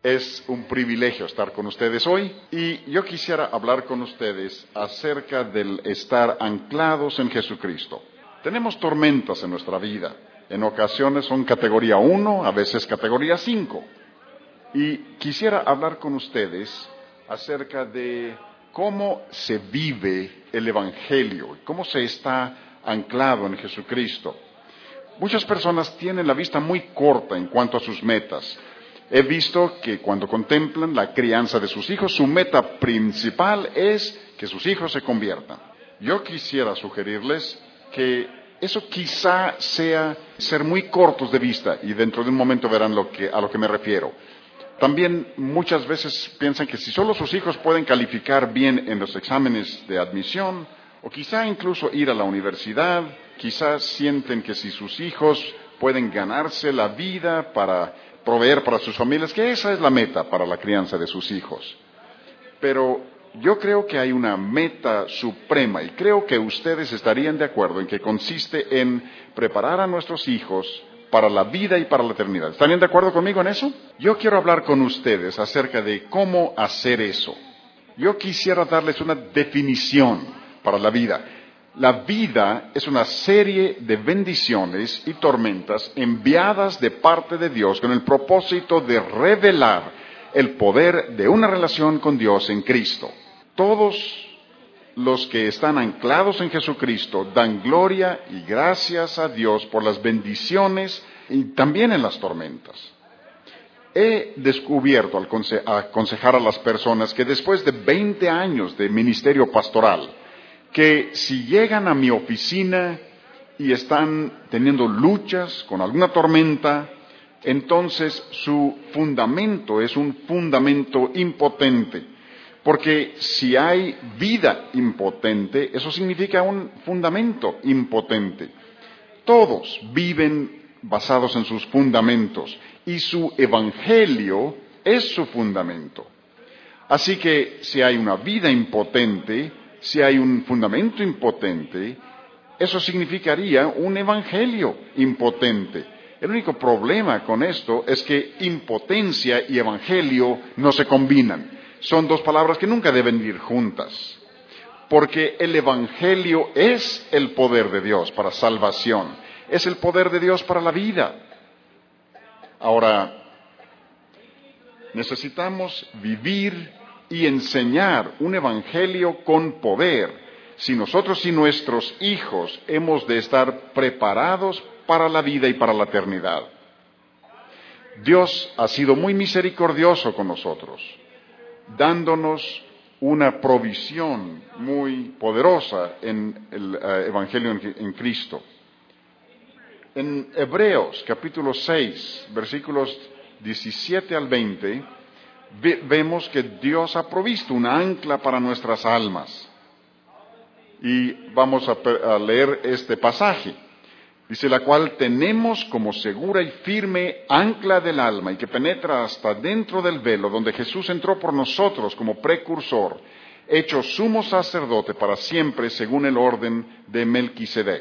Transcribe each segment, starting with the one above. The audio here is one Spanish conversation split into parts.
Es un privilegio estar con ustedes hoy y yo quisiera hablar con ustedes acerca del estar anclados en Jesucristo. Tenemos tormentas en nuestra vida. En ocasiones son categoría 1, a veces categoría 5. Y quisiera hablar con ustedes acerca de cómo se vive el Evangelio, cómo se está anclado en Jesucristo. Muchas personas tienen la vista muy corta en cuanto a sus metas. He visto que cuando contemplan la crianza de sus hijos, su meta principal es que sus hijos se conviertan. Yo quisiera sugerirles que eso quizá sea ser muy cortos de vista, y dentro de un momento verán a lo que me refiero. También muchas veces piensan que si solo sus hijos pueden calificar bien en los exámenes de admisión, o quizá incluso ir a la universidad, quizás sienten que si sus hijos pueden ganarse la vida para proveer para sus familias, que esa es la meta para la crianza de sus hijos. Pero yo creo que hay una meta suprema y creo que ustedes estarían de acuerdo en que consiste en preparar a nuestros hijos para la vida y para la eternidad. ¿Estarían de acuerdo conmigo en eso? Yo quiero hablar con ustedes acerca de cómo hacer eso. Yo quisiera darles una definición para la vida. La vida es una serie de bendiciones y tormentas enviadas de parte de Dios con el propósito de revelar el poder de una relación con Dios en Cristo. Todos los que están anclados en Jesucristo dan gloria y gracias a Dios por las bendiciones y también en las tormentas. He descubierto al aconsejar a las personas que después de 20 años de ministerio pastoral, que si llegan a mi oficina y están teniendo luchas con alguna tormenta, entonces su fundamento es un fundamento impotente. Porque si hay vida impotente, eso significa un fundamento impotente. Todos viven basados en sus fundamentos y su evangelio es su fundamento. Así que si hay una vida impotente, si hay un fundamento impotente, eso significaría un evangelio impotente. El único problema con esto es que impotencia y evangelio no se combinan. Son dos palabras que nunca deben ir juntas. Porque el evangelio es el poder de Dios para salvación. Es el poder de Dios para la vida. Ahora, necesitamos vivir y enseñar un evangelio con poder. Si nosotros y nuestros hijos hemos de estar preparados para la vida y para la eternidad. Dios ha sido muy misericordioso con nosotros, dándonos una provisión muy poderosa en el evangelio en Cristo. En Hebreos capítulo 6, versículos 17 al 20, vemos que Dios ha provisto una ancla para nuestras almas. Y vamos a leer este pasaje. Dice, la cual tenemos como segura y firme ancla del alma y que penetra hasta dentro del velo, donde Jesús entró por nosotros como precursor, hecho sumo sacerdote para siempre según el orden de Melquisedec.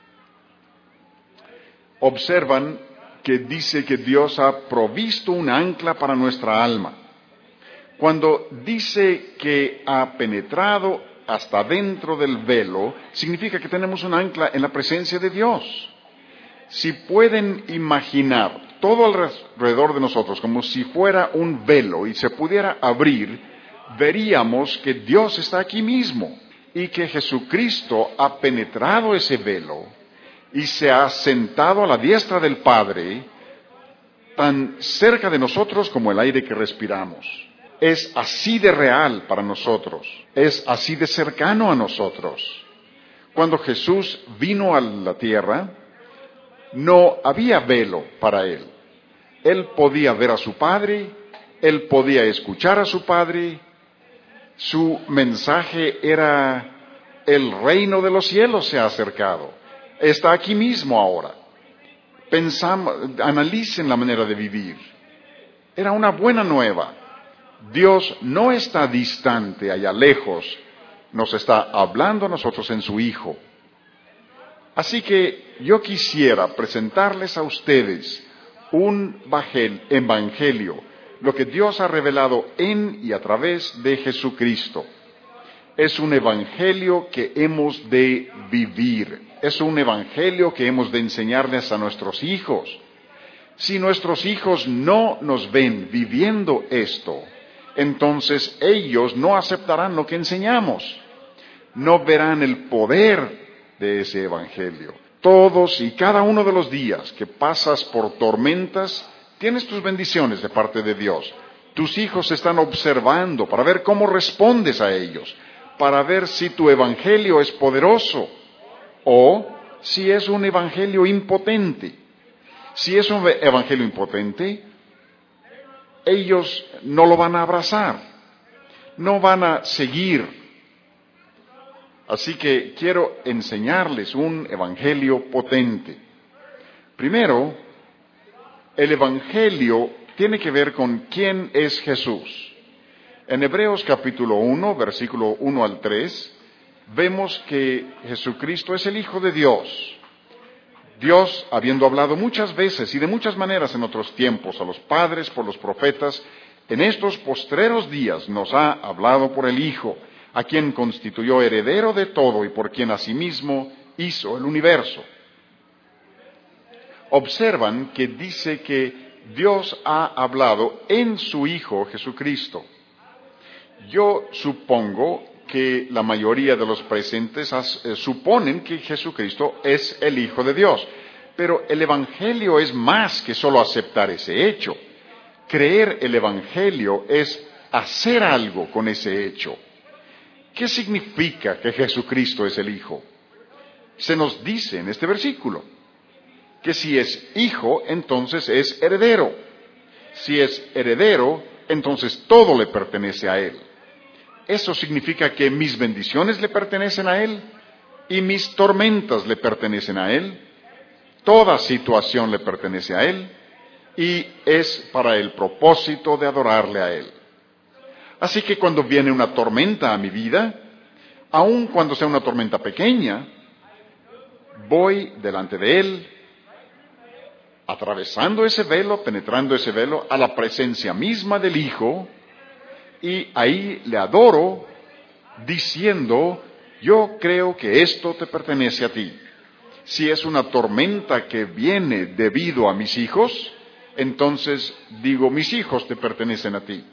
Observan que dice que Dios ha provisto un ancla para nuestra alma. Cuando dice que ha penetrado hasta dentro del velo, significa que tenemos un ancla en la presencia de Dios. Si pueden imaginar todo alrededor de nosotros como si fuera un velo y se pudiera abrir, veríamos que Dios está aquí mismo y que Jesucristo ha penetrado ese velo y se ha sentado a la diestra del Padre, tan cerca de nosotros como el aire que respiramos. Es así de real para nosotros, es así de cercano a nosotros. Cuando Jesús vino a la tierra, no había velo para él. Él podía ver a su Padre, él podía escuchar a su Padre. Su mensaje era: el reino de los cielos se ha acercado. Está aquí mismo ahora. Analicen la manera de vivir. Era una buena nueva. Dios no está distante, allá lejos. Nos está hablando a nosotros en su Hijo. Así que yo quisiera presentarles a ustedes un evangelio lo que Dios ha revelado en y a través de Jesucristo. Es un evangelio que hemos de vivir. Es un evangelio que hemos de enseñarles a nuestros hijos. Si nuestros hijos no nos ven viviendo esto, entonces ellos no aceptarán lo que enseñamos. No verán el poder de ese evangelio. Todos y cada uno de los días que pasas por tormentas, tienes tus bendiciones de parte de Dios. Tus hijos están observando para ver cómo respondes a ellos, para ver si tu evangelio es poderoso o si es un evangelio impotente. Si es un evangelio impotente, ellos no lo van a abrazar, no van a seguir. Así que quiero enseñarles un evangelio potente. Primero, el evangelio tiene que ver con quién es Jesús. En Hebreos capítulo 1, versículo 1 al 3, vemos que Jesucristo es el Hijo de Dios. Dios, habiendo hablado muchas veces y de muchas maneras en otros tiempos a los padres por los profetas, en estos postreros días nos ha hablado por el Hijo, a quien constituyó heredero de todo y por quien asimismo hizo el universo. Observan que dice que Dios ha hablado en su Hijo Jesucristo. Yo supongo que la mayoría de los presentes suponen que Jesucristo es el Hijo de Dios. Pero el Evangelio es más que solo aceptar ese hecho. Creer el Evangelio es hacer algo con ese hecho. ¿Qué significa que Jesucristo es el Hijo? Se nos dice en este versículo que si es hijo, entonces es heredero. Si es heredero, entonces todo le pertenece a Él. Eso significa que mis bendiciones le pertenecen a Él y mis tormentas le pertenecen a Él. Toda situación le pertenece a Él y es para el propósito de adorarle a Él. Así que cuando viene una tormenta a mi vida, aun cuando sea una tormenta pequeña, voy delante de Él, atravesando ese velo, penetrando ese velo, a la presencia misma del Hijo, y ahí le adoro, diciendo, yo creo que esto te pertenece a ti. Si es una tormenta que viene debido a mis hijos, entonces digo, mis hijos te pertenecen a ti.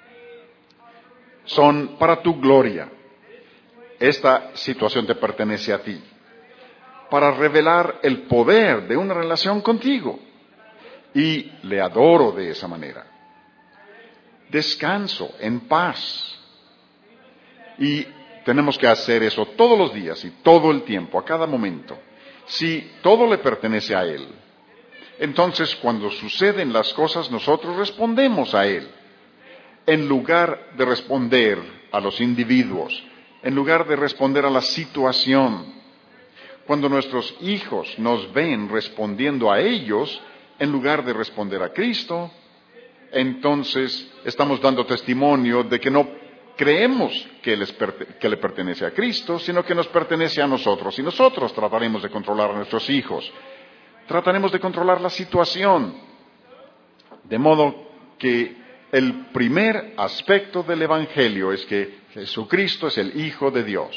Son para tu gloria. Esta situación te pertenece a ti. Para revelar el poder de una relación contigo. Y le adoro de esa manera. Descanso en paz. Y tenemos que hacer eso todos los días y todo el tiempo, a cada momento. Si todo le pertenece a Él, entonces cuando suceden las cosas nosotros respondemos a Él. En lugar de responder a los individuos, en lugar de responder a la situación. Cuando nuestros hijos nos ven respondiendo a ellos, en lugar de responder a Cristo, entonces estamos dando testimonio de que no creemos que le pertenece a Cristo, sino que nos pertenece a nosotros. Y nosotros trataremos de controlar a nuestros hijos. Trataremos de controlar la situación. De modo que el primer aspecto del Evangelio es que Jesucristo es el Hijo de Dios.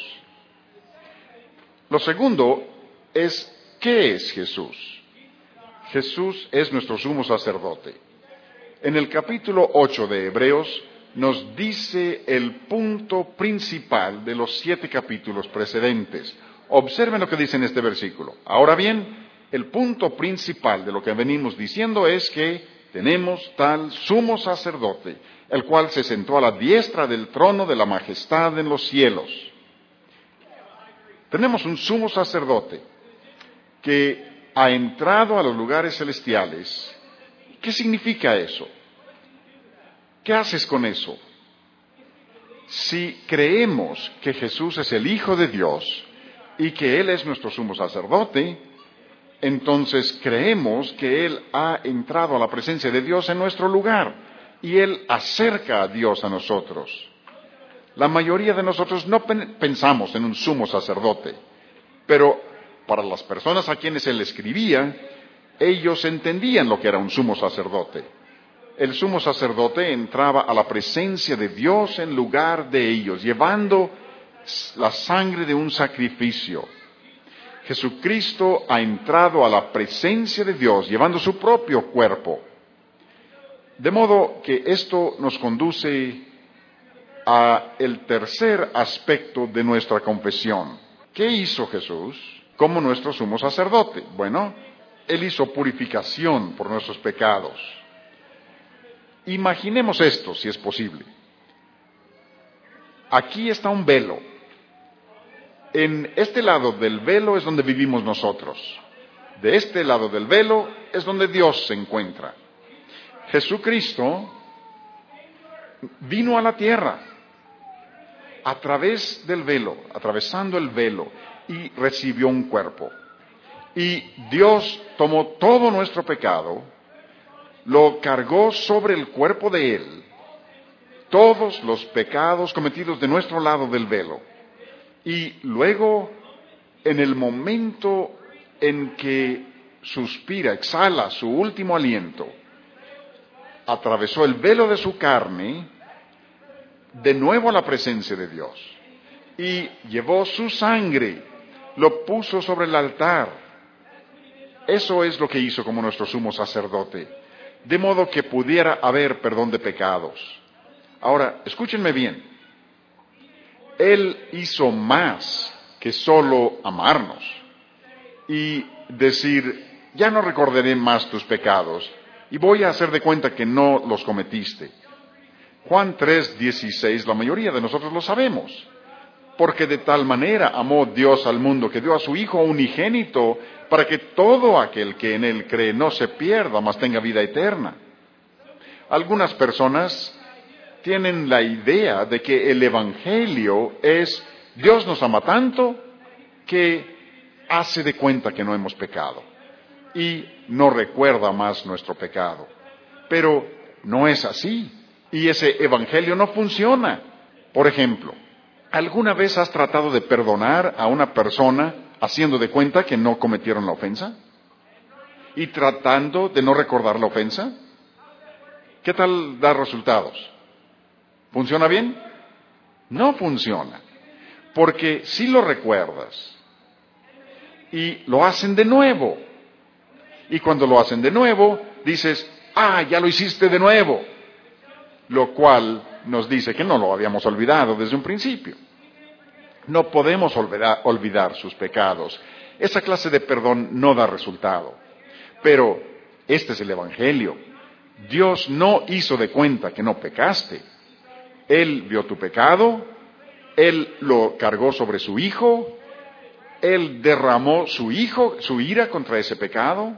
Lo segundo es, ¿qué es Jesús? Jesús es nuestro sumo sacerdote. En el capítulo 8 de Hebreos nos dice el punto principal de los 7 capítulos precedentes. Observen lo que dice en este versículo. Ahora bien, el punto principal de lo que venimos diciendo es que tenemos tal sumo sacerdote, el cual se sentó a la diestra del trono de la majestad en los cielos. Tenemos un sumo sacerdote que ha entrado a los lugares celestiales. ¿Qué significa eso? ¿Qué haces con eso? Si creemos que Jesús es el Hijo de Dios y que Él es nuestro sumo sacerdote, entonces creemos que Él ha entrado a la presencia de Dios en nuestro lugar y Él acerca a Dios a nosotros. La mayoría de nosotros no pensamos en un sumo sacerdote, pero para las personas a quienes Él escribía, ellos entendían lo que era un sumo sacerdote. el sumo sacerdote entraba a la presencia de Dios en lugar de ellos, llevando la sangre de un sacrificio. Jesucristo ha entrado a la presencia de Dios, llevando su propio cuerpo. De modo que esto nos conduce a el tercer aspecto de nuestra confesión. ¿Qué hizo Jesús como nuestro sumo sacerdote? Bueno, Él hizo purificación por nuestros pecados. Imaginemos esto, si es posible. Aquí está un velo. En este lado del velo es donde vivimos nosotros. De este lado del velo es donde Dios se encuentra. Jesucristo vino a la tierra a través del velo, atravesando el velo, y recibió un cuerpo. Y Dios tomó todo nuestro pecado, lo cargó sobre el cuerpo de Él, todos los pecados cometidos de nuestro lado del velo. Y luego, en el momento en que suspira, exhala su último aliento, atravesó el velo de su carne, de nuevo a la presencia de Dios, y llevó su sangre, lo puso sobre el altar. Eso es lo que hizo como nuestro sumo sacerdote, de modo que pudiera haber perdón de pecados. Ahora, escúchenme bien, Él hizo más que solo amarnos y decir, ya no recordaré más tus pecados y voy a hacer de cuenta que no los cometiste. Juan 3:16, la mayoría de nosotros lo sabemos. Porque de tal manera amó Dios al mundo que dio a su Hijo unigénito para que todo aquel que en Él cree no se pierda, mas tenga vida eterna. Algunas personas tienen la idea de que el Evangelio es Dios nos ama tanto que hace de cuenta que no hemos pecado y no recuerda más nuestro pecado. Pero no es así. Y ese evangelio no funciona. Por ejemplo, ¿alguna vez has tratado de perdonar a una persona haciendo de cuenta que no cometieron la ofensa? ¿Y tratando de no recordar la ofensa? ¿Qué tal da resultados? ¿Funciona bien? No funciona. Porque si lo recuerdas y lo hacen de nuevo. Y cuando lo hacen de nuevo, dices, ya lo hiciste de nuevo. Lo cual nos dice que no lo habíamos olvidado desde un principio. No podemos olvidar sus pecados. Esa clase de perdón no da resultado. Pero este es el Evangelio. Dios no hizo de cuenta que no pecaste. Él vio tu pecado, Él lo cargó sobre su Hijo, Él derramó su ira contra ese pecado,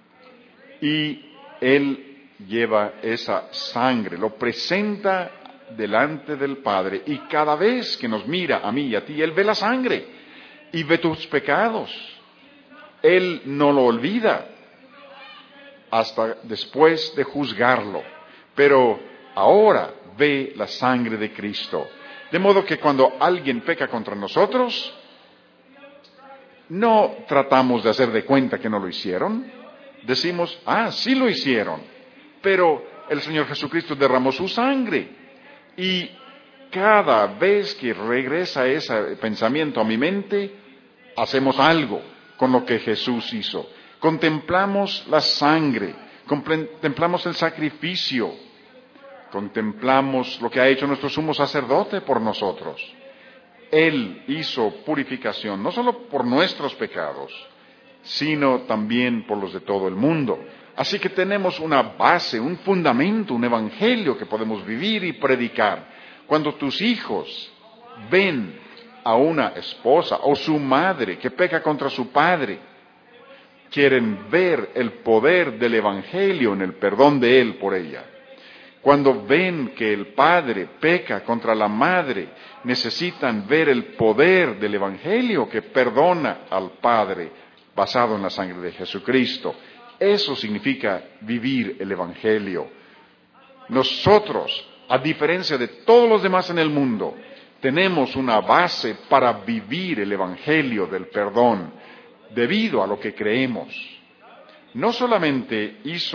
y Él lleva esa sangre, lo presenta delante del Padre, y cada vez que nos mira a mí y a ti, Él ve la sangre y ve tus pecados. Él no lo olvida hasta después de juzgarlo, pero ahora ve la sangre de Cristo. De modo que cuando alguien peca contra nosotros, no tratamos de hacer de cuenta que no lo hicieron. Decimos, sí lo hicieron. Pero el Señor Jesucristo derramó su sangre. Y cada vez que regresa ese pensamiento a mi mente, hacemos algo con lo que Jesús hizo. Contemplamos la sangre, contemplamos el sacrificio, contemplamos lo que ha hecho nuestro sumo sacerdote por nosotros. Él hizo purificación, no solo por nuestros pecados, sino también por los de todo el mundo. Así que tenemos una base, un fundamento, un evangelio que podemos vivir y predicar. Cuando tus hijos ven a una esposa o su madre que peca contra su padre, quieren ver el poder del evangelio en el perdón de él por ella. Cuando ven que el padre peca contra la madre, necesitan ver el poder del evangelio que perdona al padre basado en la sangre de Jesucristo. Eso significa vivir el evangelio. Nosotros, a diferencia de todos los demás en el mundo, tenemos una base para vivir el evangelio del perdón, debido a lo que creemos. no solamente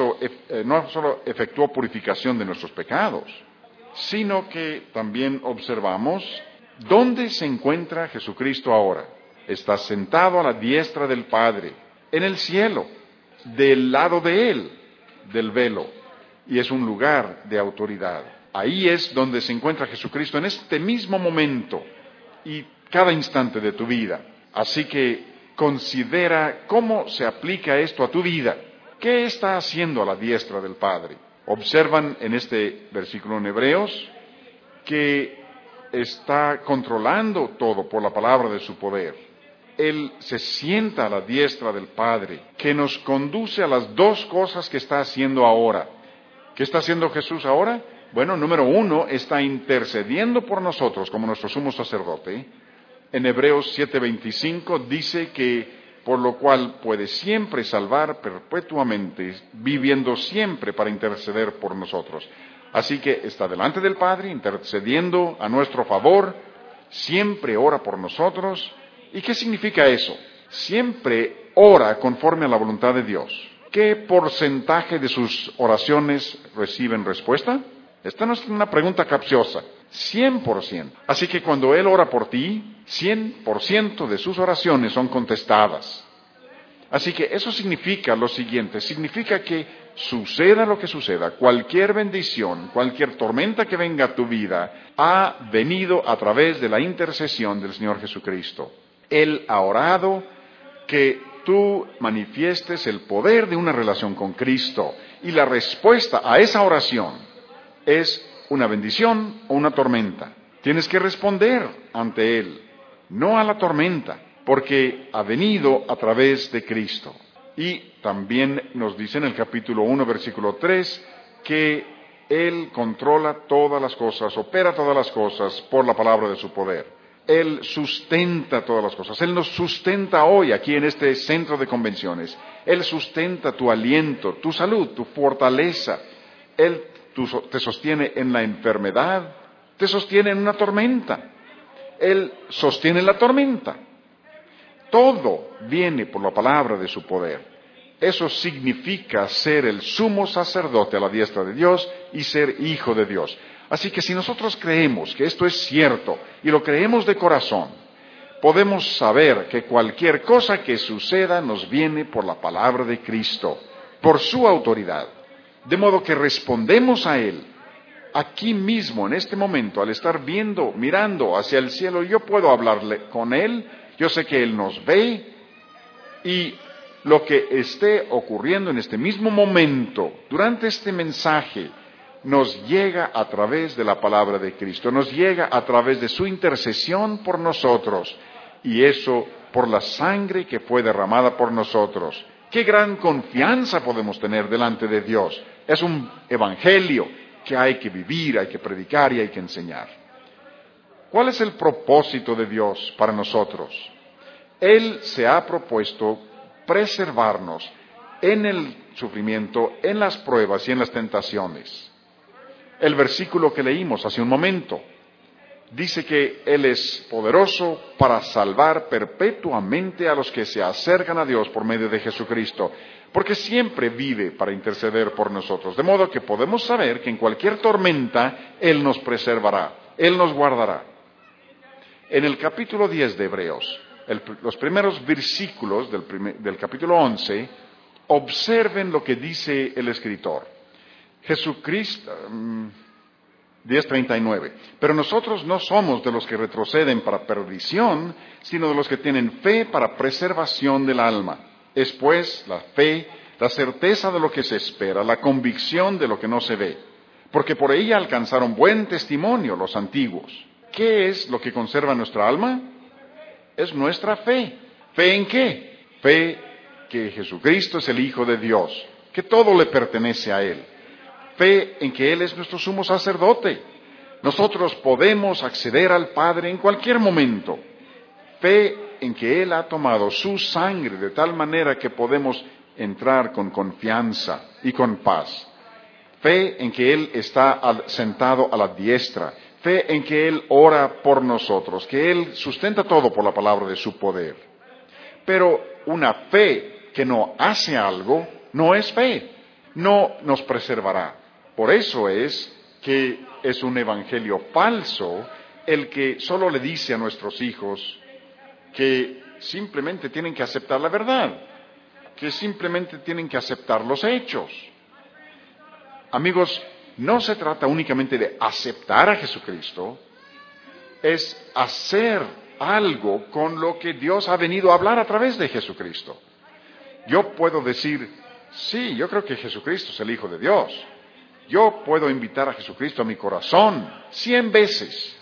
no solo efectuó purificación de nuestros pecados, sino que también observamos dónde se encuentra Jesucristo ahora. Está sentado a la diestra del Padre, en el cielo, del lado de Él, del velo, y es un lugar de autoridad. Ahí es donde se encuentra Jesucristo en este mismo momento y cada instante de tu vida. Así que considera cómo se aplica esto a tu vida. ¿Qué está haciendo a la diestra del Padre? Observan en este versículo en Hebreos que está controlando todo por la palabra de su poder. Él se sienta a la diestra del Padre, que nos conduce a las dos cosas que está haciendo ahora. ¿Qué está haciendo Jesús ahora? Bueno, número uno, está intercediendo por nosotros como nuestro sumo sacerdote. En Hebreos 7:25 dice que por lo cual puede siempre salvar perpetuamente, viviendo siempre para interceder por nosotros. Así que está delante del Padre, intercediendo a nuestro favor, siempre ora por nosotros. ¿Y qué significa eso? Siempre ora conforme a la voluntad de Dios. ¿Qué porcentaje de sus oraciones reciben respuesta? Esta no es una pregunta capciosa. 100%. Así que cuando Él ora por ti, 100% de sus oraciones son contestadas. Así que eso significa lo siguiente. Significa que suceda lo que suceda, cualquier bendición, cualquier tormenta que venga a tu vida, ha venido a través de la intercesión del Señor Jesucristo. Él ha orado que tú manifiestes el poder de una relación con Cristo. Y la respuesta a esa oración es una bendición o una tormenta. Tienes que responder ante Él, no a la tormenta, porque ha venido a través de Cristo. Y también nos dice en el capítulo 1, versículo 3, que Él controla todas las cosas, opera todas las cosas por la palabra de su poder. Él sustenta todas las cosas. Él nos sustenta hoy aquí en este centro de convenciones. Él sustenta tu aliento, tu salud, tu fortaleza. Él te sostiene en la enfermedad, te sostiene en una tormenta. Él sostiene la tormenta. Todo viene por la palabra de su poder. Eso significa ser el sumo sacerdote a la diestra de Dios y ser hijo de Dios. Así que si nosotros creemos que esto es cierto y lo creemos de corazón, podemos saber que cualquier cosa que suceda nos viene por la palabra de Cristo, por su autoridad. De modo que respondemos a Él. Aquí mismo, en este momento, al estar mirando hacia el cielo, yo puedo hablarle con Él. Yo sé que Él nos ve y lo que esté ocurriendo en este mismo momento, durante este mensaje, nos llega a través de la palabra de Cristo, nos llega a través de su intercesión por nosotros, y eso por la sangre que fue derramada por nosotros. ¡Qué gran confianza podemos tener delante de Dios! Es un evangelio que hay que vivir, hay que predicar y hay que enseñar. ¿Cuál es el propósito de Dios para nosotros? Él se ha propuesto preservarnos en el sufrimiento, en las pruebas y en las tentaciones. El versículo que leímos hace un momento dice que Él es poderoso para salvar perpetuamente a los que se acercan a Dios por medio de Jesucristo, porque siempre vive para interceder por nosotros. De modo que podemos saber que en cualquier tormenta Él nos preservará, Él nos guardará. En el capítulo 10 de Hebreos, los primeros versículos del capítulo 11, observen lo que dice el escritor. Jesucristo, 10:39, pero nosotros no somos de los que retroceden para perdición, sino de los que tienen fe para preservación del alma. Es pues la fe, la certeza de lo que se espera, la convicción de lo que no se ve, porque por ella alcanzaron buen testimonio los antiguos. ¿Qué es lo que conserva nuestra alma? Es nuestra fe. ¿Fe en qué? Fe que Jesucristo es el Hijo de Dios, que todo le pertenece a Él. Fe en que Él es nuestro sumo sacerdote. Nosotros podemos acceder al Padre en cualquier momento. Fe en que Él ha tomado su sangre de tal manera que podemos entrar con confianza y con paz. Fe en que Él está sentado a la diestra. Fe en que Él ora por nosotros, que Él sustenta todo por la palabra de su poder. Pero una fe que no hace algo no es fe, no nos preservará. Por eso es que es un evangelio falso el que solo le dice a nuestros hijos que simplemente tienen que aceptar la verdad, que simplemente tienen que aceptar los hechos. Amigos, no se trata únicamente de aceptar a Jesucristo, es hacer algo con lo que Dios ha venido a hablar a través de Jesucristo. Yo puedo decir, sí, yo creo que Jesucristo es el Hijo de Dios. Yo puedo invitar a Jesucristo a mi corazón 100 veces.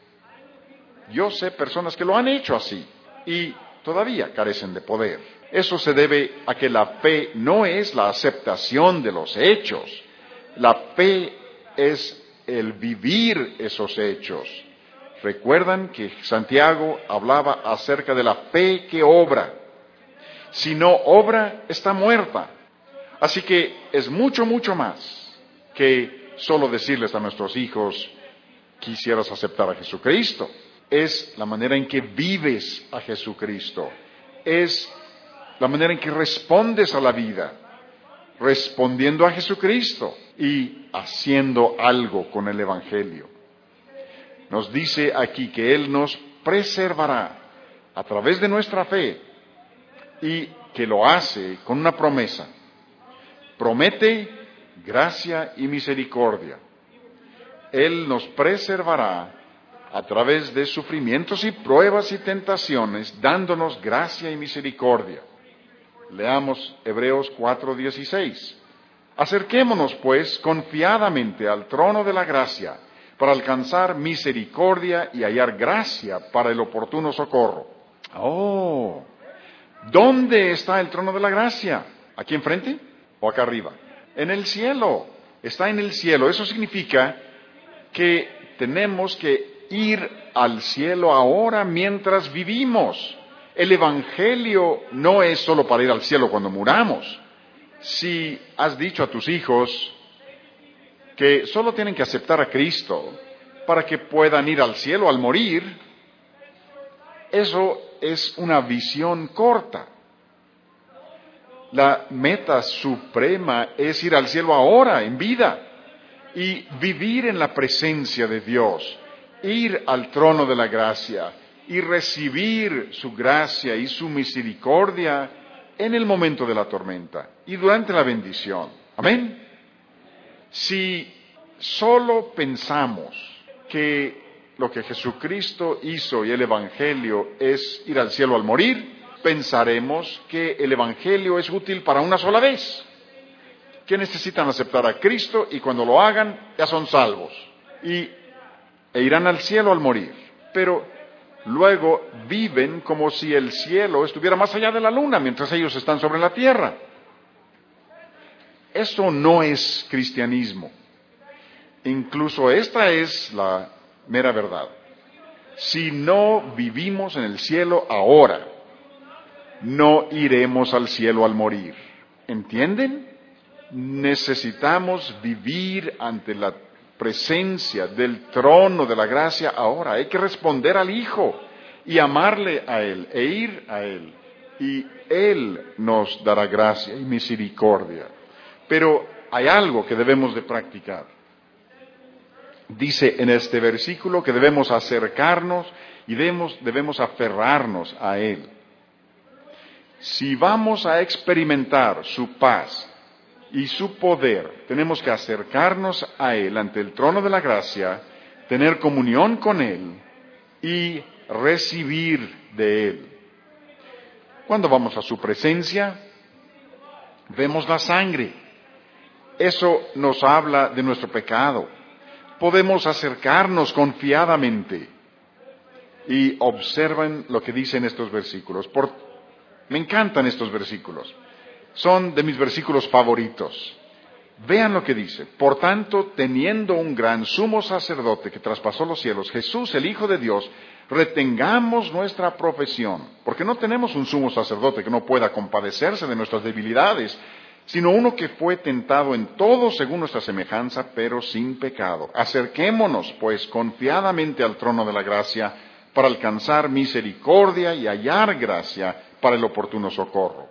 Yo sé personas que lo han hecho así y todavía carecen de poder. Eso se debe a que la fe no es la aceptación de los hechos. La fe es el vivir esos hechos. Recuerdan que Santiago hablaba acerca de la fe que obra. Si no obra, está muerta. Así que es mucho, mucho más que solo decirles a nuestros hijos, quisieras aceptar a Jesucristo. Es la manera en que vives a Jesucristo. Es la manera en que respondes a la vida, respondiendo a Jesucristo y haciendo algo con el Evangelio. Nos dice aquí que Él nos preservará a través de nuestra fe y que lo hace con una promesa. Promete gracia y misericordia. Él nos preservará a través de sufrimientos y pruebas y tentaciones, dándonos gracia y misericordia. Leamos Hebreos 4:16. Acerquémonos, pues, confiadamente al trono de la gracia, para alcanzar misericordia y hallar gracia para el oportuno socorro. Oh, ¿dónde está el trono de la gracia? ¿Aquí enfrente o acá arriba? En el cielo, está en el cielo. Eso significa que tenemos que ir al cielo ahora mientras vivimos. El Evangelio no es solo para ir al cielo cuando muramos. Si has dicho a tus hijos que solo tienen que aceptar a Cristo para que puedan ir al cielo al morir, eso es una visión corta. La meta suprema es ir al cielo ahora, en vida, y vivir en la presencia de Dios, ir al trono de la gracia y recibir su gracia y su misericordia en el momento de la tormenta y durante la bendición. Amén. Si solo pensamos que lo que Jesucristo hizo y el Evangelio es ir al cielo al morir, pensaremos que el Evangelio es útil para una sola vez, que necesitan aceptar a Cristo y cuando lo hagan ya son salvos e irán al cielo al morir. Pero luego viven como si el cielo estuviera más allá de la luna mientras ellos están sobre la tierra. Eso no es cristianismo. Incluso esta es la mera verdad. Si no vivimos en el cielo ahora, no iremos al cielo al morir. ¿Entienden? Necesitamos vivir ante la presencia del trono de la gracia ahora. Hay que responder al Hijo y amarle a Él e ir a Él. Y Él nos dará gracia y misericordia. Pero hay algo que debemos de practicar. Dice en este versículo que debemos acercarnos y debemos aferrarnos a Él. Si vamos a experimentar su paz y su poder, tenemos que acercarnos a Él ante el trono de la gracia, tener comunión con Él y recibir de Él. Cuando vamos a su presencia, vemos la sangre. Eso nos habla de nuestro pecado. Podemos acercarnos confiadamente. Y observen lo que dicen estos versículos. Me encantan estos versículos. Son de mis versículos favoritos. Vean lo que dice. Por tanto, teniendo un gran sumo sacerdote que traspasó los cielos, Jesús, el Hijo de Dios, retengamos nuestra profesión. Porque no tenemos un sumo sacerdote que no pueda compadecerse de nuestras debilidades, sino uno que fue tentado en todo según nuestra semejanza, pero sin pecado. Acerquémonos, pues, confiadamente al trono de la gracia para alcanzar misericordia y hallar gracia para el oportuno socorro.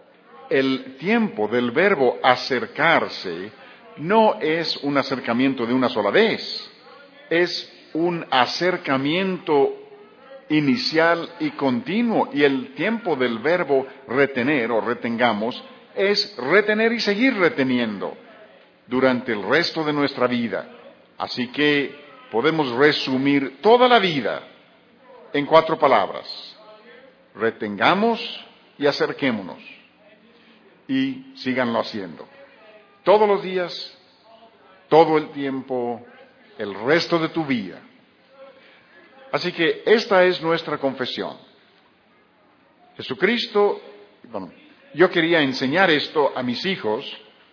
el tiempo del verbo acercarse no es un acercamiento de una sola vez, es un acercamiento inicial y continuo, y el tiempo del verbo retener o retengamos es retener y seguir reteniendo durante el resto de nuestra vida. Así que podemos resumir toda la vida en 4 palabras: retengamos y acerquémonos, y síganlo haciendo todos los días, todo el tiempo, el resto de tu vida. Así que esta es nuestra confesión. Jesucristo, yo quería enseñar esto a mis hijos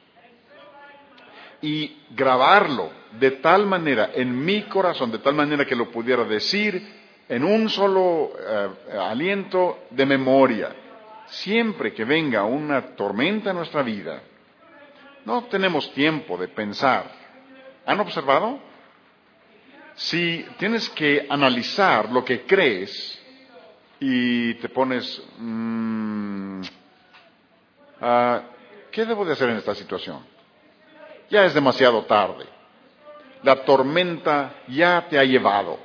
y grabarlo de tal manera en mi corazón, de tal manera que lo pudiera decir en un solo aliento de memoria. Siempre que venga una tormenta en nuestra vida, no tenemos tiempo de pensar. ¿Han observado? Si tienes que analizar lo que crees y te pones, ¿qué debo de hacer en esta situación? Ya es demasiado tarde. La tormenta ya te ha llevado.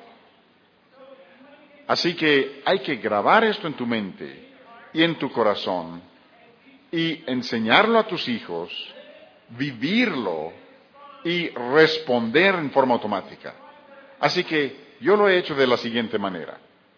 Así que hay que grabar esto en tu mente y en tu corazón y enseñarlo a tus hijos, vivirlo y responder en forma automática. Así que yo lo he hecho de la siguiente manera.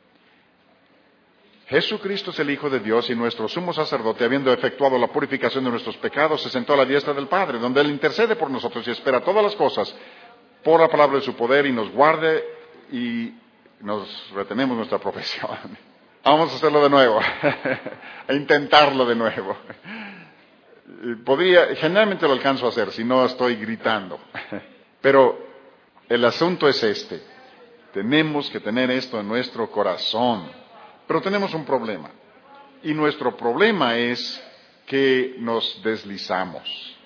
Jesucristo es el Hijo de Dios y nuestro sumo sacerdote, habiendo efectuado la purificación de nuestros pecados, se sentó a la diestra del Padre, donde Él intercede por nosotros y espera todas las cosas por la palabra de su poder, y nos guarde y nos retenemos nuestra profesión. Vamos a hacerlo de nuevo, a intentarlo de nuevo. Generalmente lo alcanzo a hacer si no estoy gritando, pero el asunto es este: tenemos que tener esto en nuestro corazón, pero tenemos un problema, y nuestro problema es que nos deslizamos,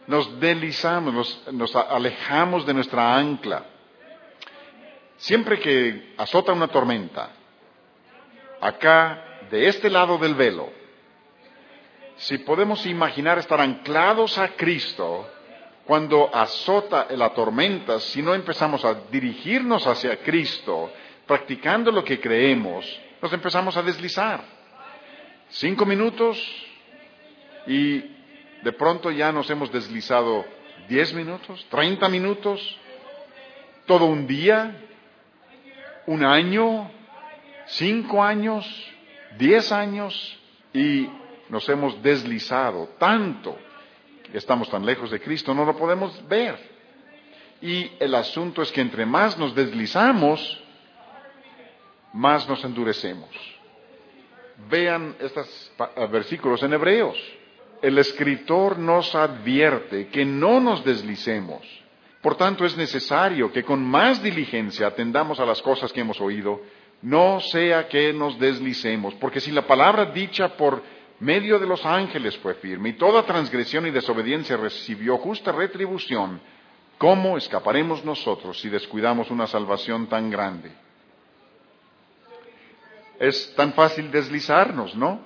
nos alejamos de nuestra ancla. Siempre que azota una tormenta, acá, de este lado del velo, si podemos imaginar estar anclados a Cristo, cuando azota la tormenta, si no empezamos a dirigirnos hacia Cristo, practicando lo que creemos, nos empezamos a deslizar. 5 minutos y de pronto ya nos hemos deslizado 10 minutos, 30 minutos, todo un día, 1 año, 5 años, 10 años, y nos hemos deslizado tanto. Estamos tan lejos de Cristo, no lo podemos ver. Y el asunto es que entre más nos deslizamos, más nos endurecemos. Vean estos versículos en Hebreos. El escritor nos advierte que no nos deslicemos. Por tanto, es necesario que con más diligencia atendamos a las cosas que hemos oído, no sea que nos deslicemos. Porque si la palabra dicha por medio de los ángeles fue firme, y toda transgresión y desobediencia recibió justa retribución, ¿cómo escaparemos nosotros si descuidamos una salvación tan grande? Es tan fácil deslizarnos, ¿no?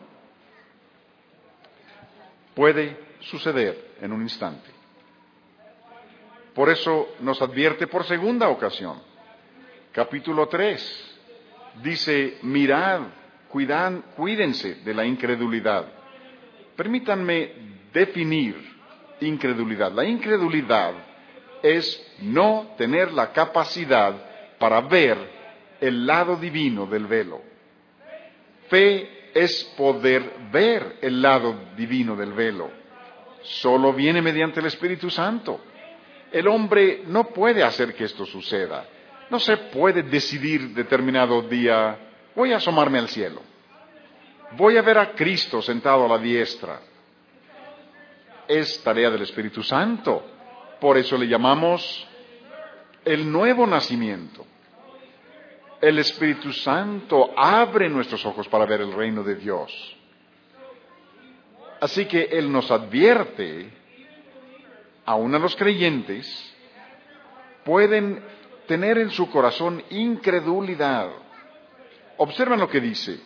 Puede suceder en un instante. Por eso nos advierte por segunda ocasión. Capítulo 3 dice: mirad, cuídense de la incredulidad. Permítanme definir incredulidad. La incredulidad es no tener la capacidad para ver el lado divino del velo. Fe es poder ver el lado divino del velo. Solo viene mediante el Espíritu Santo. El hombre no puede hacer que esto suceda. No se puede decidir determinado día: voy a asomarme al cielo, voy a ver a Cristo sentado a la diestra. Es tarea del Espíritu Santo. Por eso le llamamos el nuevo nacimiento. El Espíritu Santo abre nuestros ojos para ver el reino de Dios. Así que Él nos advierte, aun a los creyentes, pueden tener en su corazón incredulidad. Observen lo que dice: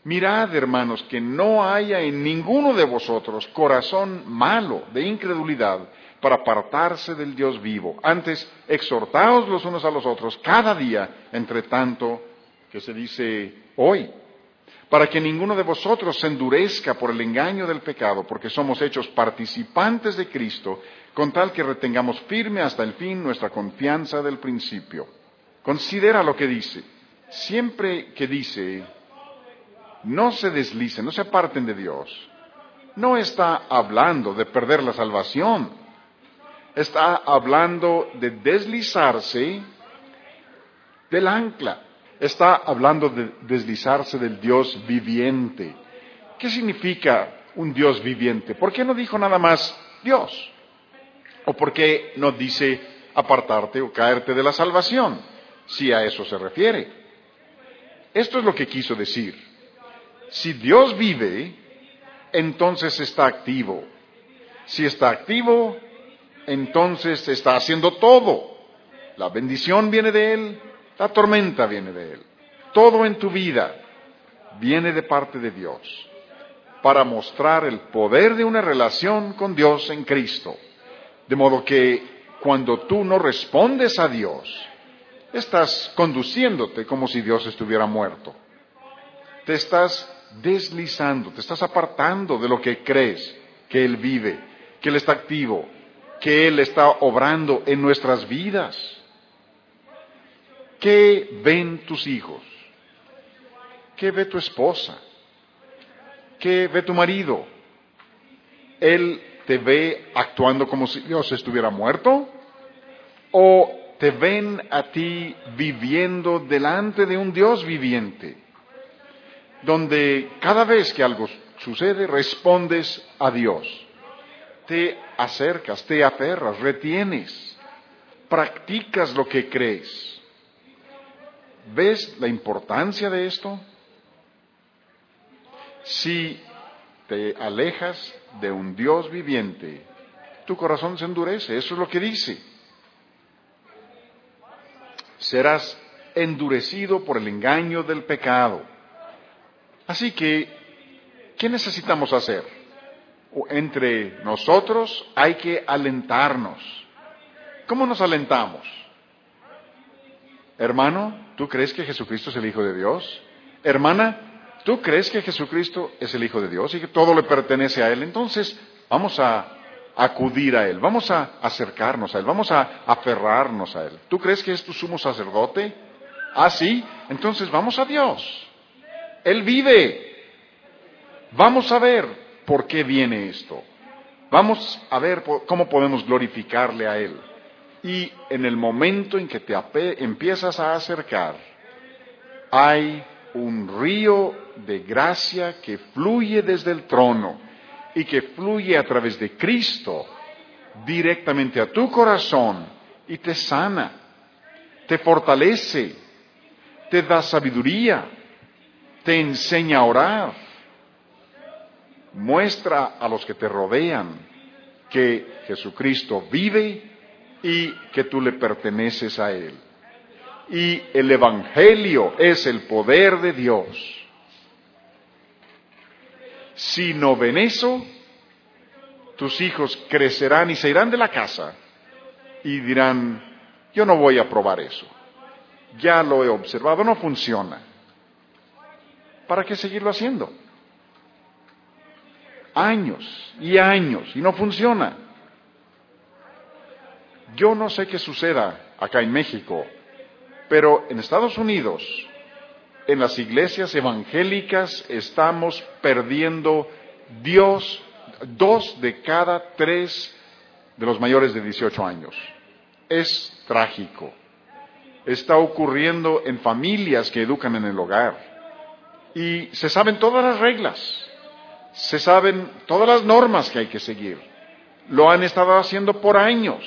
Mirad, hermanos, que no haya en ninguno de vosotros corazón malo de incredulidad para apartarse del Dios vivo. Antes, exhortaos los unos a los otros cada día, entre tanto que se dice hoy, para que ninguno de vosotros se endurezca por el engaño del pecado, porque somos hechos participantes de Cristo, con tal que retengamos firme hasta el fin nuestra confianza del principio. Considera lo que dice. Siempre que dice, no se deslicen, no se aparten de Dios, no está hablando de perder la salvación, está hablando de deslizarse del ancla. Está hablando de deslizarse del Dios viviente. ¿Qué significa un Dios viviente? ¿Por qué no dijo nada más Dios? ¿O por qué no dice apartarte o caerte de la salvación? Si a eso se refiere. Esto es lo que quiso decir. Si Dios vive, entonces está activo. Si está activo, entonces está haciendo todo. La bendición viene de Él. La tormenta viene de Él. Todo en tu vida viene de parte de Dios para mostrar el poder de una relación con Dios en Cristo. De modo que cuando tú no respondes a Dios, estás conduciéndote como si Dios estuviera muerto. Te estás deslizando, te estás apartando de lo que crees, que Él vive, que Él está activo, que Él está obrando en nuestras vidas. ¿Qué ven tus hijos? ¿Qué ve tu esposa? ¿Qué ve tu marido? ¿Él te ve actuando como si Dios estuviera muerto? ¿O te ven a ti viviendo delante de un Dios viviente? Donde cada vez que algo sucede, respondes a Dios. Te acercas, te aferras, retienes, practicas lo que crees. ¿Ves la importancia de esto? Si te alejas de un Dios viviente, tu corazón se endurece, eso es lo que dice. Serás endurecido por el engaño del pecado. Así que, ¿qué necesitamos hacer? Entre nosotros hay que alentarnos. ¿Cómo nos alentamos? Hermano, ¿tú crees que Jesucristo es el Hijo de Dios? Hermana, ¿tú crees que Jesucristo es el Hijo de Dios y que todo le pertenece a Él? Entonces, vamos a acudir a Él, vamos a acercarnos a Él, vamos a aferrarnos a Él. ¿Tú crees que es tu sumo sacerdote? Ah, sí, entonces vamos a Dios. Él vive. Vamos a ver por qué viene esto. Vamos a ver cómo podemos glorificarle a Él. Y en el momento en que te empiezas a acercar, hay un río de gracia que fluye desde el trono y que fluye a través de Cristo directamente a tu corazón y te sana, te fortalece, te da sabiduría, te enseña a orar, muestra a los que te rodean que Jesucristo vive y que tú le perteneces a Él. Y el Evangelio es el poder de Dios. Si no ven eso, tus hijos crecerán y se irán de la casa y dirán, yo no voy a probar eso. Ya lo he observado, no funciona. ¿Para qué seguirlo haciendo? Años y años y no funciona. Yo no sé qué suceda acá en México, pero en Estados Unidos, en las iglesias evangélicas, estamos perdiendo 2 de cada 3 de los mayores de 18 años. Es trágico. Está ocurriendo en familias que educan en el hogar. Y se saben todas las reglas, se saben todas las normas que hay que seguir. Lo han estado haciendo por años.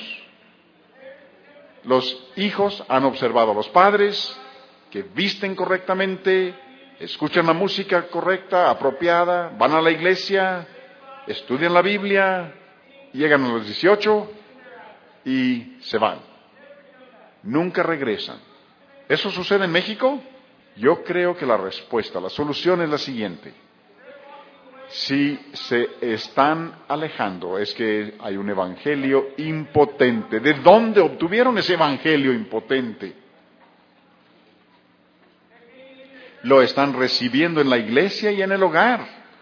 Los hijos han observado a los padres que visten correctamente, escuchan la música correcta, apropiada, van a la iglesia, estudian la Biblia, llegan a los 18 y se van. Nunca regresan. ¿Eso sucede en México? Yo creo que la respuesta, la solución es la siguiente. Si se están alejando, es que hay un evangelio impotente. ¿De dónde obtuvieron ese evangelio impotente? Lo están recibiendo en la iglesia y en el hogar.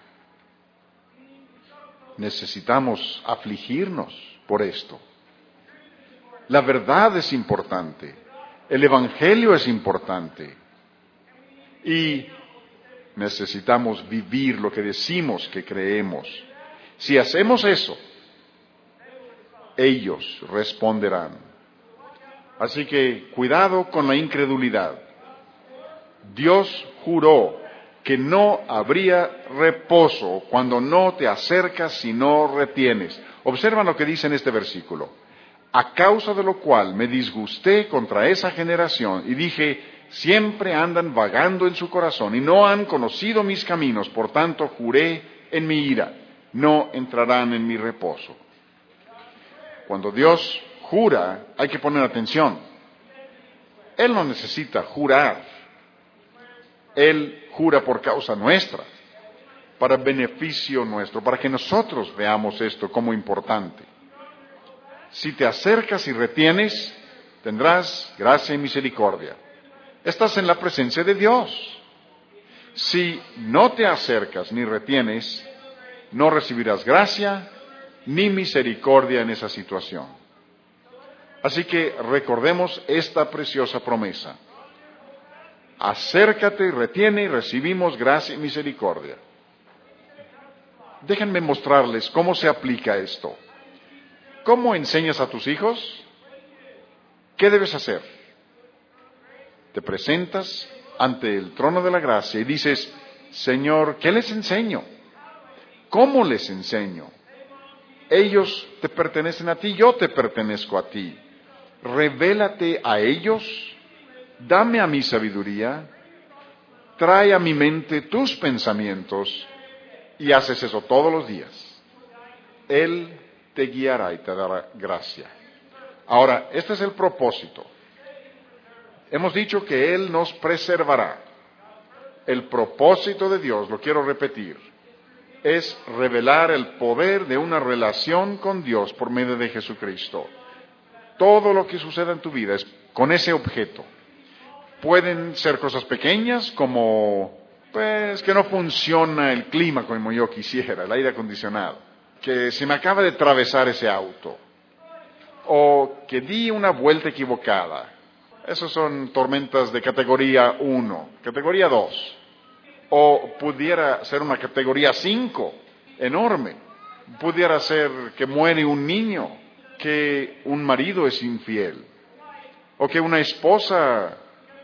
Necesitamos afligirnos por esto. La verdad es importante. El evangelio es importante. Y necesitamos vivir lo que decimos que creemos. Si hacemos eso, ellos responderán. Así que cuidado con la incredulidad. Dios juró que no habría reposo cuando no te acercas y no retienes. Observan lo que dice en este versículo. A causa de lo cual me disgusté contra esa generación y dije, siempre andan vagando en su corazón y no han conocido mis caminos, por tanto juré en mi ira, no entrarán en mi reposo. Cuando Dios jura, hay que poner atención. Él no necesita jurar. Él jura por causa nuestra, para beneficio nuestro, para que nosotros veamos esto como importante. Si te acercas y retienes, tendrás gracia y misericordia. Estás en la presencia de Dios. Si no te acercas ni retienes, no recibirás gracia ni misericordia en esa situación. Así que recordemos esta preciosa promesa. Acércate y retiene y recibimos gracia y misericordia. Déjenme mostrarles cómo se aplica esto. ¿Cómo enseñas a tus hijos? ¿Qué debes hacer? Te presentas ante el trono de la gracia y dices, Señor, ¿qué les enseño? ¿Cómo les enseño? Ellos te pertenecen a ti, yo te pertenezco a ti. Revélate a ellos, dame a mi sabiduría, trae a mi mente tus pensamientos y haces eso todos los días. Él te guiará y te dará gracia. Ahora, este es el propósito. Hemos dicho que Él nos preservará. El propósito de Dios, lo quiero repetir, es revelar el poder de una relación con Dios por medio de Jesucristo. Todo lo que suceda en tu vida es con ese objeto. Pueden ser cosas pequeñas como, que no funciona el clima como yo quisiera, el aire acondicionado. Que se me acaba de atravesar ese auto. O que di una vuelta equivocada. Esas son tormentas de categoría 1, categoría 2. O pudiera ser una categoría 5, enorme. Pudiera ser que muere un niño, que un marido es infiel, o que una esposa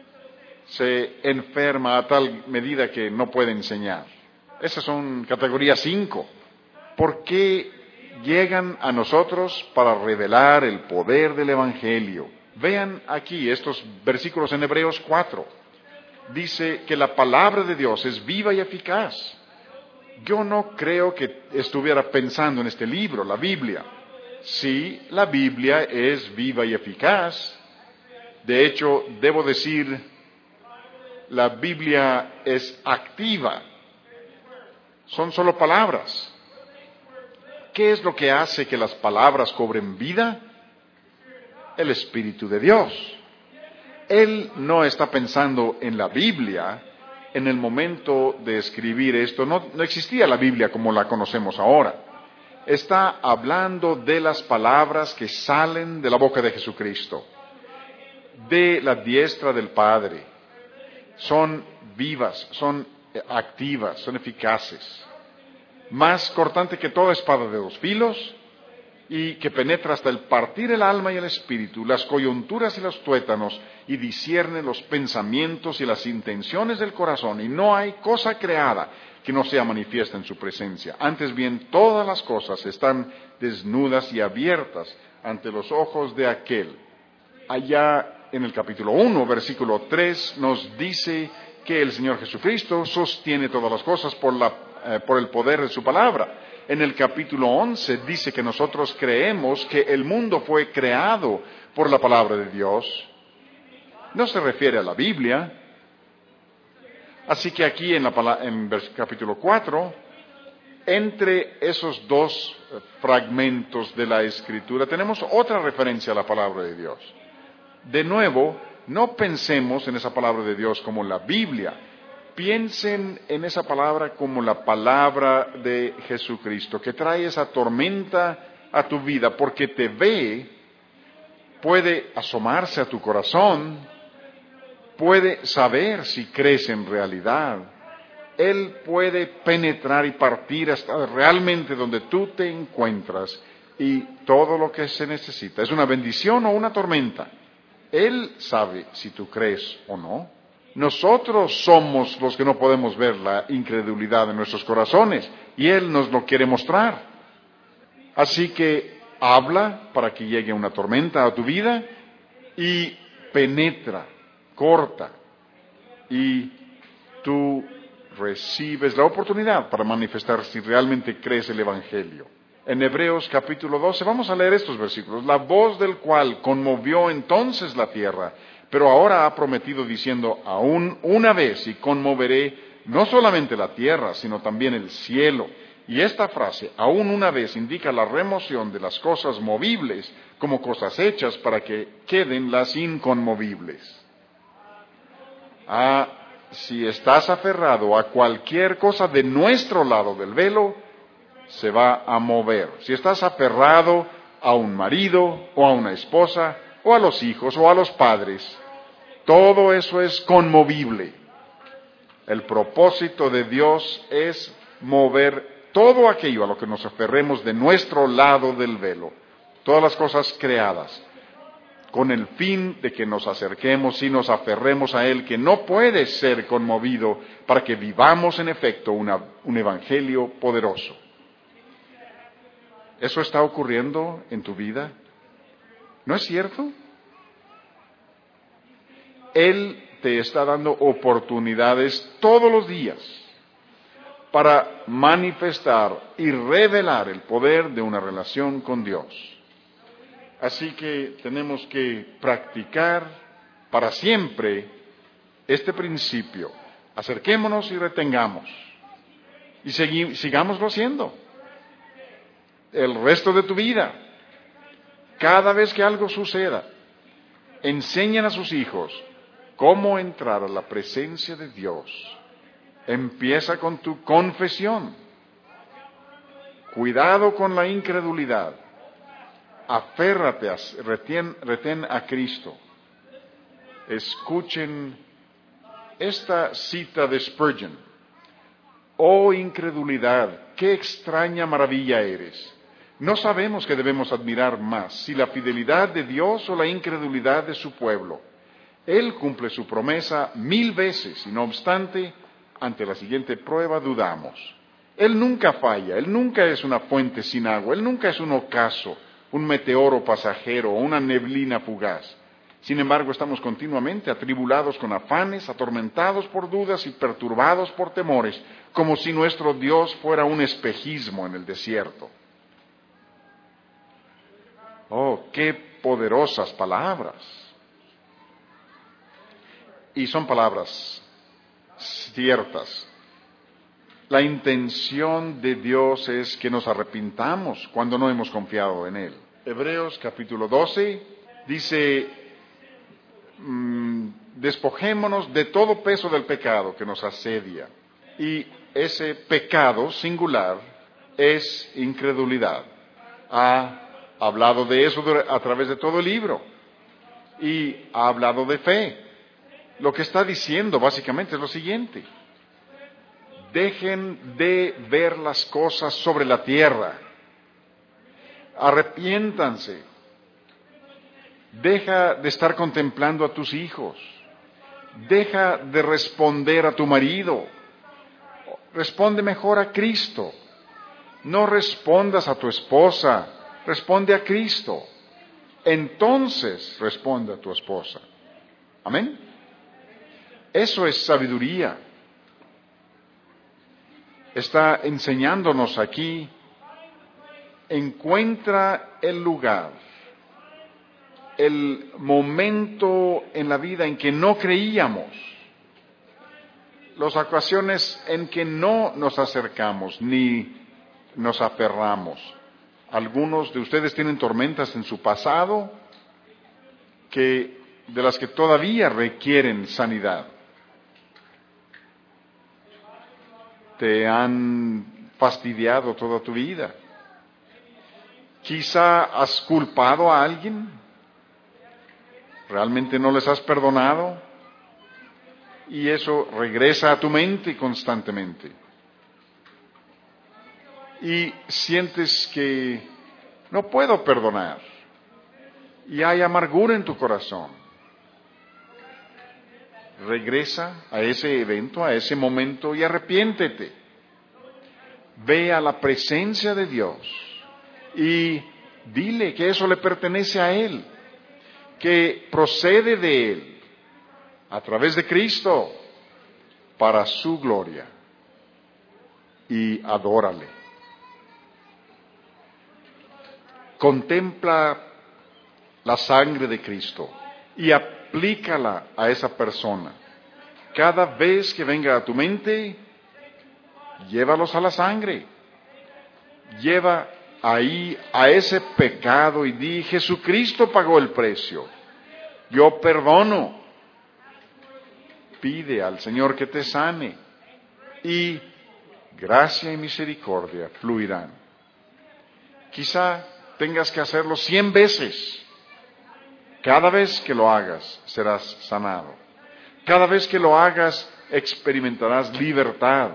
se enferma a tal medida que no puede enseñar. Esas son categoría 5. ¿Por qué llegan a nosotros? Para revelar el poder del Evangelio. Vean aquí estos versículos en Hebreos 4. Dice que la palabra de Dios es viva y eficaz. Yo no creo que estuviera pensando en este libro, la Biblia. Sí, la Biblia es viva y eficaz. De hecho, debo decir, la Biblia es activa. Son solo palabras. ¿Qué es lo que hace que las palabras cobren vida? El Espíritu de Dios. Él no está pensando en la Biblia en el momento de escribir esto. No existía la Biblia como la conocemos ahora. Está hablando de las palabras que salen de la boca de Jesucristo, de la diestra del Padre. Son vivas, son activas, son eficaces. Más cortante que toda espada de 2 filos, y que penetra hasta el partir el alma y el espíritu, las coyunturas y los tuétanos, y discierne los pensamientos y las intenciones del corazón, y no hay cosa creada que no sea manifiesta en su presencia. Antes bien, todas las cosas están desnudas y abiertas ante los ojos de aquel. Allá en el capítulo 1, versículo 3, nos dice que el Señor Jesucristo sostiene todas las cosas por el poder de su palabra. En el capítulo 11 dice que nosotros creemos que el mundo fue creado por la palabra de Dios. No se refiere a la Biblia, Así que aquí en capítulo 4, entre esos dos fragmentos de la Escritura, tenemos otra referencia a la palabra de Dios. De nuevo, no pensemos en esa palabra de Dios como la Biblia. Piensen en esa palabra como la palabra de Jesucristo, que trae esa tormenta a tu vida, porque te ve, puede asomarse a tu corazón, puede saber si crees en realidad. Él puede penetrar y partir hasta realmente donde tú te encuentras y todo lo que se necesita. ¿Es una bendición o una tormenta? Él sabe si tú crees o no. Nosotros somos los que no podemos ver la incredulidad en nuestros corazones y Él nos lo quiere mostrar. Así que habla para que llegue una tormenta a tu vida y penetra, corta, y tú recibes la oportunidad para manifestar si realmente crees el Evangelio. En Hebreos capítulo 12 vamos a leer estos versículos. La voz del cual conmovió entonces la tierra, pero ahora ha prometido diciendo, aún una vez y conmoveré no solamente la tierra, sino también el cielo. Y esta frase, aún una vez, indica la remoción de las cosas movibles como cosas hechas para que queden las inconmovibles. Si estás aferrado a cualquier cosa de nuestro lado del velo, se va a mover. Si estás aferrado a un marido o a una esposa o a los hijos o a los padres, todo eso es conmovible. El propósito de Dios es mover todo aquello a lo que nos aferremos de nuestro lado del velo, todas las cosas creadas, con el fin de que nos acerquemos y nos aferremos a Él, que no puede ser conmovido, para que vivamos en efecto un evangelio poderoso. ¿Eso está ocurriendo en tu vida? ¿No es cierto? Él te está dando oportunidades todos los días para manifestar y revelar el poder de una relación con Dios. Así que tenemos que practicar para siempre este principio. Acerquémonos y retengamos. Y sigámoslo haciendo. El resto de tu vida. Cada vez que algo suceda, enseñen a sus hijos cómo entrar a la presencia de Dios. Empieza con tu confesión. Cuidado con la incredulidad. Aférrate, retén a Cristo. Escuchen esta cita de Spurgeon. Oh incredulidad, qué extraña maravilla eres. No sabemos qué debemos admirar más, si la fidelidad de Dios o la incredulidad de su pueblo. Él cumple su promesa 1000 veces y no obstante, ante la siguiente prueba dudamos. Él nunca falla, Él nunca es una fuente sin agua, Él nunca es un ocaso, un meteoro pasajero o una neblina fugaz. Sin embargo, estamos continuamente atribulados con afanes, atormentados por dudas y perturbados por temores, como si nuestro Dios fuera un espejismo en el desierto. Oh, qué poderosas palabras. Y son palabras ciertas. La intención de Dios es que nos arrepintamos cuando no hemos confiado en Él. Hebreos capítulo 12 dice, despojémonos de todo peso del pecado que nos asedia. Y ese pecado singular es incredulidad. Ha hablado de eso a través de todo el libro. Y ha hablado de fe. Lo que está diciendo básicamente es lo siguiente. Dejen de ver las cosas sobre la tierra. Arrepiéntanse. Deja de estar contemplando a tus hijos. Deja de responder a tu marido. Responde mejor a Cristo. No respondas a tu esposa. Responde a Cristo. Entonces responde a tu esposa. Amén. Eso es sabiduría. Está enseñándonos aquí, encuentra el lugar, el momento en la vida en que no creíamos. las ocasiones en que no nos acercamos ni nos aferramos. Algunos de ustedes tienen tormentas en su pasado de las que todavía requieren sanidad. Te han fastidiado toda tu vida. Quizá has culpado a alguien. Realmente no les has perdonado. Y eso regresa a tu mente constantemente. Y sientes que no puedo perdonar. Y hay amargura en tu corazón. Regresa a ese evento, a ese momento y arrepiéntete. Ve a la presencia de Dios y dile que eso le pertenece a Él, que procede de Él, a través de Cristo, para su gloria. Y adórale. Contempla la sangre de Cristo y aplícala a esa persona. Cada vez que venga a tu mente, llévalos a la sangre. Lleva ahí a ese pecado y di: Jesucristo pagó el precio. Yo perdono. Pide al Señor que te sane y gracia y misericordia fluirán. Quizá tengas que hacerlo 100 veces. Cada vez que lo hagas, serás sanado. Cada vez que lo hagas, experimentarás libertad.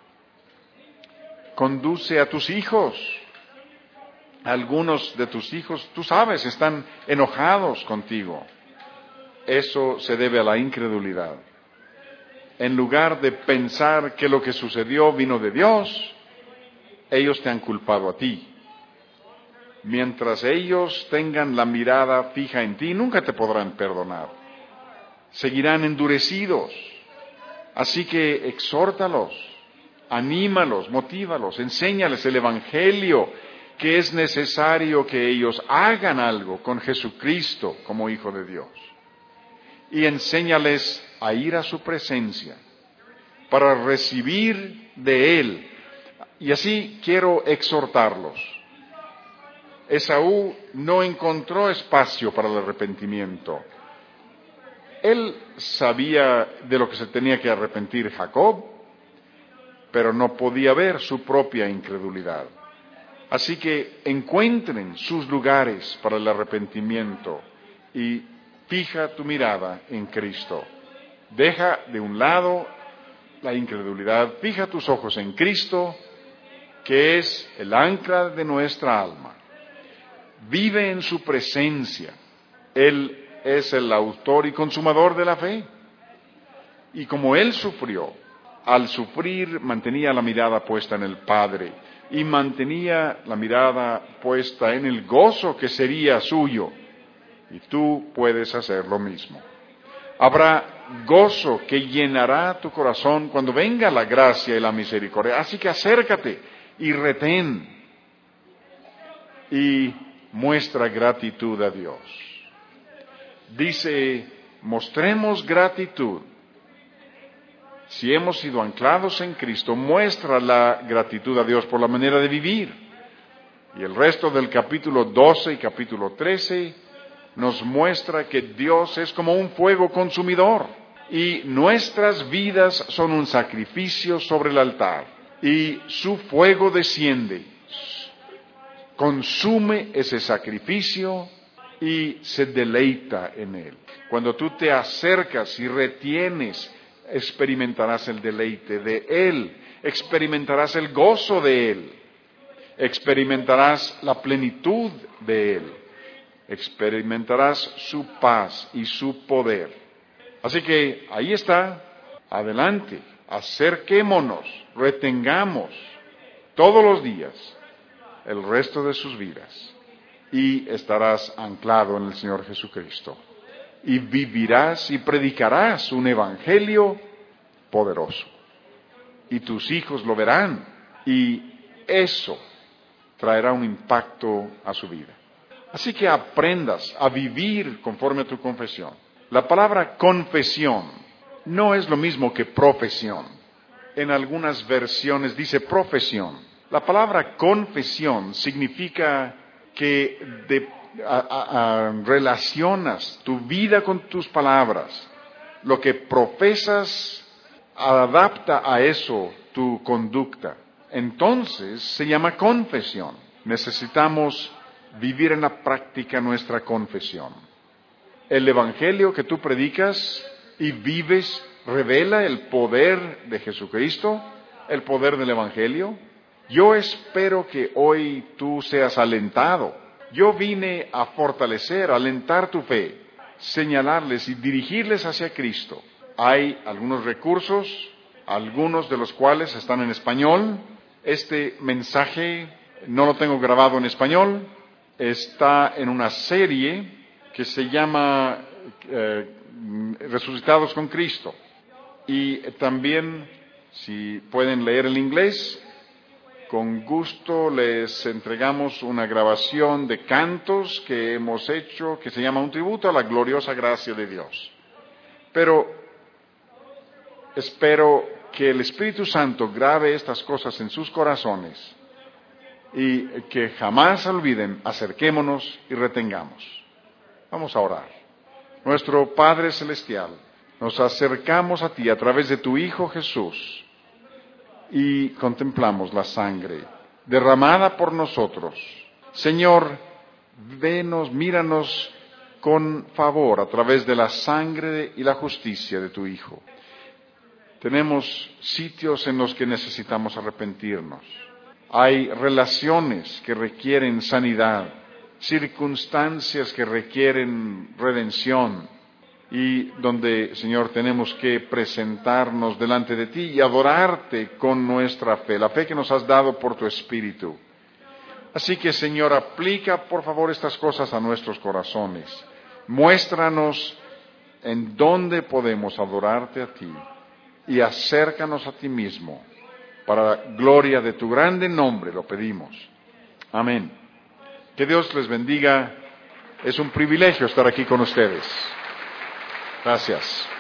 Conduce a tus hijos. Algunos de tus hijos, tú sabes, están enojados contigo. Eso se debe a la incredulidad. En lugar de pensar que lo que sucedió vino de Dios, ellos te han culpado a ti. Mientras ellos tengan la mirada fija en ti, nunca te podrán perdonar. Seguirán endurecidos. Así que exhórtalos, anímalos, motívalos, enséñales el Evangelio, que es necesario que ellos hagan algo con Jesucristo como Hijo de Dios. Y enséñales a ir a su presencia para recibir de Él. Y así quiero exhortarlos. Esaú no encontró espacio para el arrepentimiento. Él sabía de lo que se tenía que arrepentir Jacob, pero no podía ver su propia incredulidad. Así que encuentren sus lugares para el arrepentimiento y fija tu mirada en Cristo. Deja de un lado la incredulidad, fija tus ojos en Cristo, que es el ancla de nuestra alma. Vive en su presencia. Él es el autor y consumador de la fe. Y como Él sufrió, al sufrir mantenía la mirada puesta en el Padre y mantenía la mirada puesta en el gozo que sería suyo. Y tú puedes hacer lo mismo. Habrá gozo que llenará tu corazón cuando venga la gracia y la misericordia. Así que acércate y retén y muestra gratitud a Dios. Dice, mostremos gratitud. Si hemos sido anclados en Cristo, muestra la gratitud a Dios por la manera de vivir. Y el resto del capítulo 12 y capítulo 13 nos muestra que Dios es como un fuego consumidor y nuestras vidas son un sacrificio sobre el altar y su fuego desciende, consume ese sacrificio y se deleita en él. Cuando tú te acercas y retienes, experimentarás el deleite de él, experimentarás el gozo de él, experimentarás la plenitud de él, experimentarás su paz y su poder. Así que ahí está, adelante, acerquémonos, retengamos todos los días el resto de sus vidas y estarás anclado en el Señor Jesucristo y vivirás y predicarás un evangelio poderoso y tus hijos lo verán y eso traerá un impacto a su vida. Así que aprendas a vivir conforme a tu confesión. La palabra confesión no es lo mismo que profesión. En algunas versiones dice profesión. La palabra confesión significa que relacionas tu vida con tus palabras. Lo que profesas adapta a eso tu conducta. Entonces se llama confesión. Necesitamos vivir en la práctica nuestra confesión. El evangelio que tú predicas y vives revela el poder de Jesucristo, el poder del evangelio. Yo espero que hoy tú seas alentado. Yo vine a fortalecer, a alentar tu fe, señalarles y dirigirles hacia Cristo. Hay algunos recursos, algunos de los cuales están en español. Este mensaje no lo tengo grabado en español, está en una serie que se llama Resucitados con Cristo. Y también, si pueden leer el inglés, con gusto les entregamos una grabación de cantos que hemos hecho, que se llama Un tributo a la gloriosa gracia de Dios. Pero espero que el Espíritu Santo grabe estas cosas en sus corazones y que jamás olviden, acerquémonos y retengamos. Vamos a orar. Nuestro Padre Celestial, nos acercamos a ti a través de tu Hijo Jesús y contemplamos la sangre derramada por nosotros. Señor, venos, míranos con favor a través de la sangre y la justicia de tu Hijo. Tenemos sitios en los que necesitamos arrepentirnos. Hay relaciones que requieren sanidad, circunstancias que requieren redención y donde, Señor, tenemos que presentarnos delante de ti y adorarte con nuestra fe, la fe que nos has dado por tu Espíritu. Así que, Señor, aplica por favor estas cosas a nuestros corazones. Muéstranos en dónde podemos adorarte a ti y acércanos a ti mismo. Para la gloria de tu grande nombre lo pedimos. Amén. Que Dios les bendiga. Es un privilegio estar aquí con ustedes. Gracias.